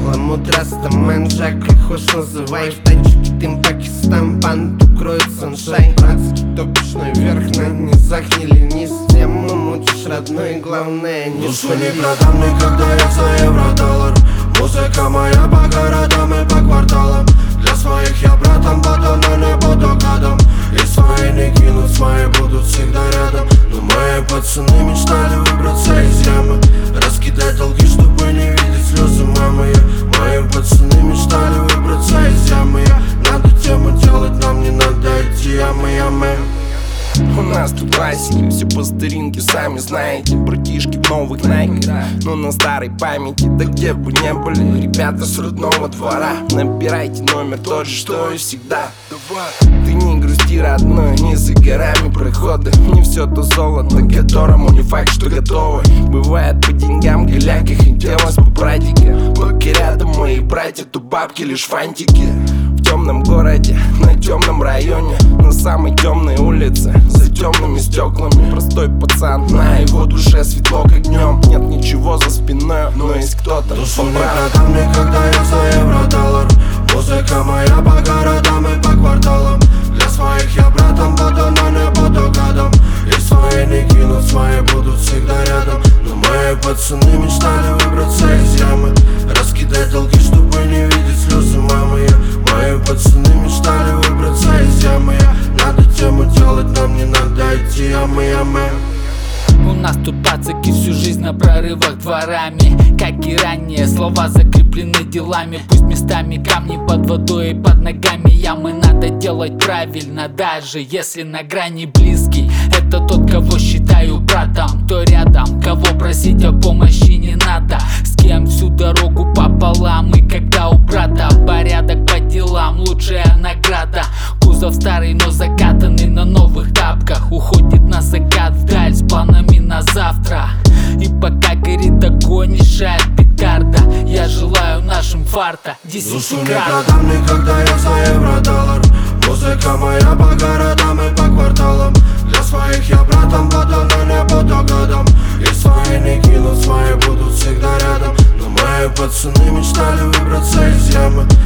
Хламут Растамен, Жак, как хочешь называй. В тачке Тим Пакистан, банд укроет саншайн. Братский топишь наверх, на низах не ленись. Тему мутишь, родной, главное не душу не продам никогда я за евро-доллар. Музыка моя по городам и по кварталам. Для своих я братом буду, но не буду гадом. И свои не кинут, свои будут всегда рядом. Но мои пацаны мечтали выбраться из ямы, раскидать долги, чтобы не видеть слезы мамы. Мои пацаны мечтали выбраться из ямы. Надо тему делать, нам не надо идти ямы. У нас тут классики, все по старинке, сами знаете. Братишки в новых найках, но на старой памяти. Да где бы не были ребята с родного двора, набирайте номер тот же, что и всегда. Ты не грусти, родной, не за горами проходы. Не все то золото, которому не факт, что готовы. Бывает по деньгам, голяки, хотелось по прадике. Пока рядом мои братья, то бабки лишь фантики. В темном городе, на темном районе, на самой темной улице, за темными стеклами. Простой пацан, на его душе светло как днем. Нет ничего за спиной, но есть кто-то. Душу не продам никогда я за евро-доллар. Музыка моя по городам и по кварталам. Для своих я братом буду, но не буду гадом. И свои не кинут, свои будут всегда рядом. Но мои пацаны мечтали выбраться из ямы, раскидать долги, чтобы не видеть слезы мамы. Мои пацаны мечтали выбраться из ямы. Надо тему делать, нам не надо идти ямы. У нас тут пацаки всю жизнь на прорывах дворами. Как и ранее, слова закреплены делами. Пусть местами камни под водой и под ногами ямы. Надо делать правильно, даже если на грани близкий. Это тот, кого считаю братом, кто рядом, кого просить о помощи не надо. С кем всю дорогу пополам. И когда у брата порядок по делам, лучшая награда. Кузов старый, но закатанный на новых тапках. Уходит на закат вдаль с планами на завтра. И пока горит огонь, мешает петарда. Я желаю нашим фарта 10 душу не крат. продам никогда я за евро-доллар. Музыка моя по городам и по кварталам. Для своих я братом буду, но не буду гадом. И свои не кинут, свои будут всегда рядом. Но мои пацаны мечтали выбраться из ямы,